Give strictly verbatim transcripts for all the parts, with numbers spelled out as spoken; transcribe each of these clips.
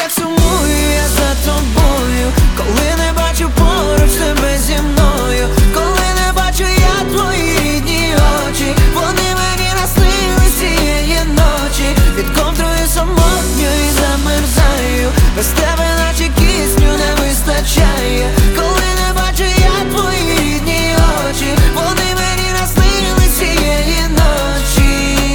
як сумую я за тобою, коли не бачу поруч тебе зі мною, коли не бачу я твої рідні очі, вони мені наснились цієї ночі. Під ковдрою самотньо і замерзаю, без тебе наче кисню не вистачає. Коли не бачу я твої рідні очі, вони мені наснились цієї ночі.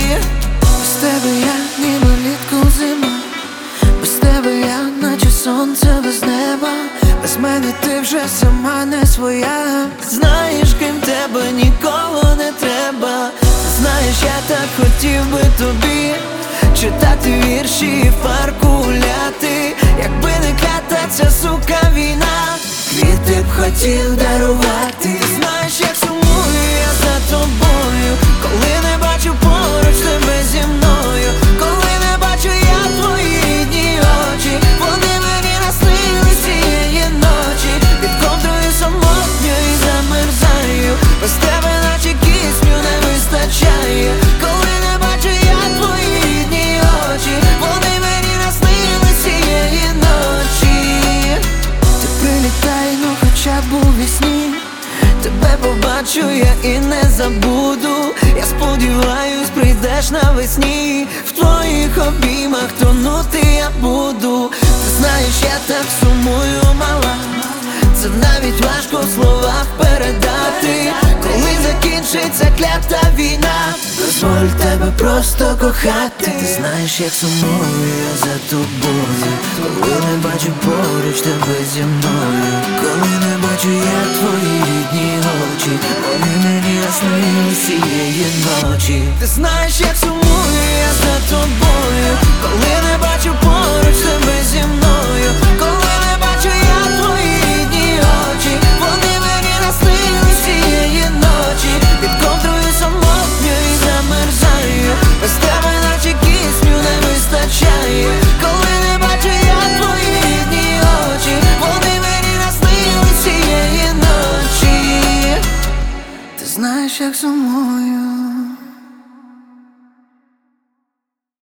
Без тебе я ніби влітку зима, без тебе я наче сонце без неба. Без мене ти вже сама не своя. Знаєш, крім тебе нікого не треба. Знаєш, я так хотів би тобі читати вірші і в парку гуляти, якби не клята ця сука війна, квіти б хотів дарувати. Ти знаєш, як сумую я за тобою, коли не бачу поруч тебе зі мною, коли не бачу я твої рідні очі, вони мені наснились цієї ночі. Під ковдрою самотньо і замерзаю, без тебе наче кисню не вистачає. Коли не бачу я твої рідні очі, вони мені наснились цієї ночі. Ти прилітай, ну хоча б у вісні, тебе побачу я і не забуду. Я сподіваюсь, прийдеш навесні, в твоїх обіймах тонути я буду. Ти знаєш, я так сумую, мала, це навіть важко в словах передати. Коли закінчиться клята війна, дозволь тебе просто кохати. Ти знаєш, як сумую я за тобою, коли не бачу поруч тебе зі мною, коли не бачу я твої рідні очі, вони мені наснились цієї ночі. Ти знаєш, як сумую я за тобою, коли не бачу поруч тебе зі мною, коли не бачу я твої рідні очі, вони мені наснились цієї ночі. Під ковдрою самотньо і замерзаю, без тебе наче кисню не вистачає. Коли не бачу я твої рідні очі, вони мені наснились цієї ночі. Ти знаєш, як сумую